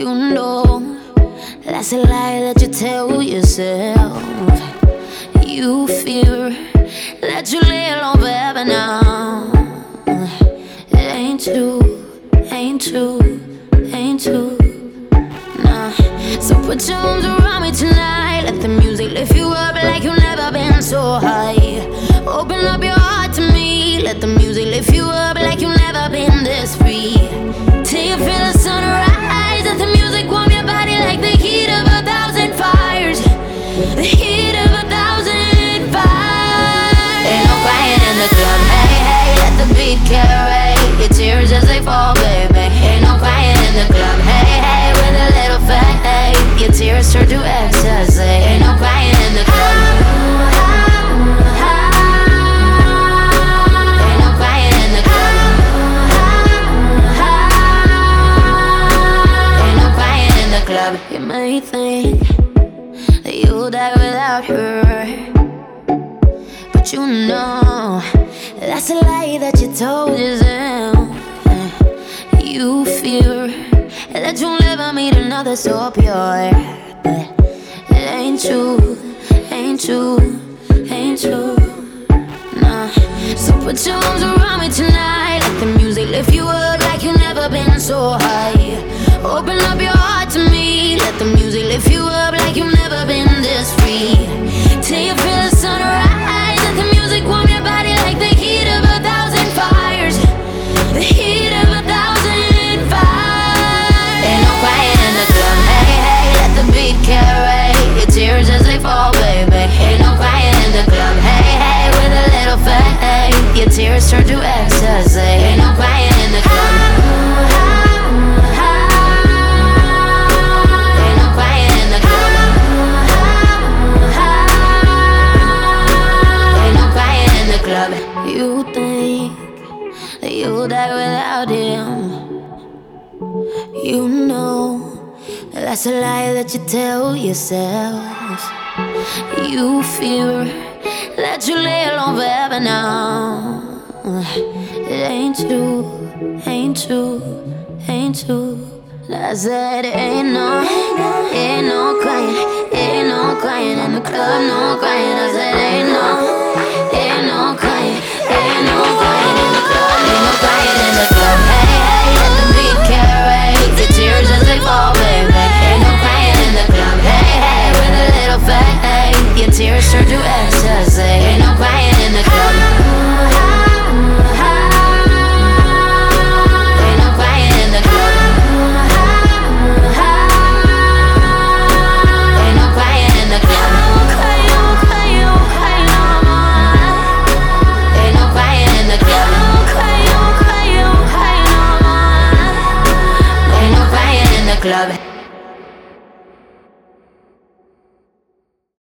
You know that's a lie that you tell yourself. You fear that you lay alone forever now. It ain't true, ain't true, ain't true. Nah. So put your arms around me tonight. Let the music lift you up like you've never been so high. Open up your heart to me. Let the music lift you up like you've never been this free. Till you feel the sunrise. Let the music warm your body like the heat of 1,000 fires. The heat of 1,000 fires. Ain't no crying in the club. Hey, hey, let the beat carry your tears as they fall, baby. Ain't no crying in the club. Hey, hey, with a little faith, your tears turn to ecstasy. Ain't no crying in the club. Ain't no crying in the club. Ain't no crying in the club. You may think that you'll die without her, but you know that's a lie that you told yourself. You fear that you'll never meet another so pure, but it ain't true, ain't true, ain't true. Nah. So put your arms around me tonight. Let the music lift you up like you've never been so high. Open up your heart to me. Let the music lift you up like you've never been this free. Till you feel the sunrise. Let the music warm your body like the heat of 1,000 fires. The heat of 1,000 fires. Ain't no crying in the club. Hey, hey, let the beat carry your tears as they fall, baby. Ain't no crying in the club. Hey, hey, with a little faith, your tears turn to ecstasy. Ain't no crying in the club. Ain't no crying in the club. Ain't no crying in the club. You think that you'll die without him. You know that's a lie that you tell yourself. You fear that you lay alone forever now. It ain't true, ain't true, ain't true. I said ain't no crying, ain't no crying in the club, no crying. I said ain't no crying, ain't no crying in the club, ain't no crying in the club. Hey, hey, let the beat carry your tears as they fall, baby. Ain't no crying in the club. Hey, hey, with a little faith, your tears turn to ecstasy. Ain't no crying in the club. Ain't no crying in the club. Ain't no crying in the club. Ain't no crying in the club. Ain't no crying in the club.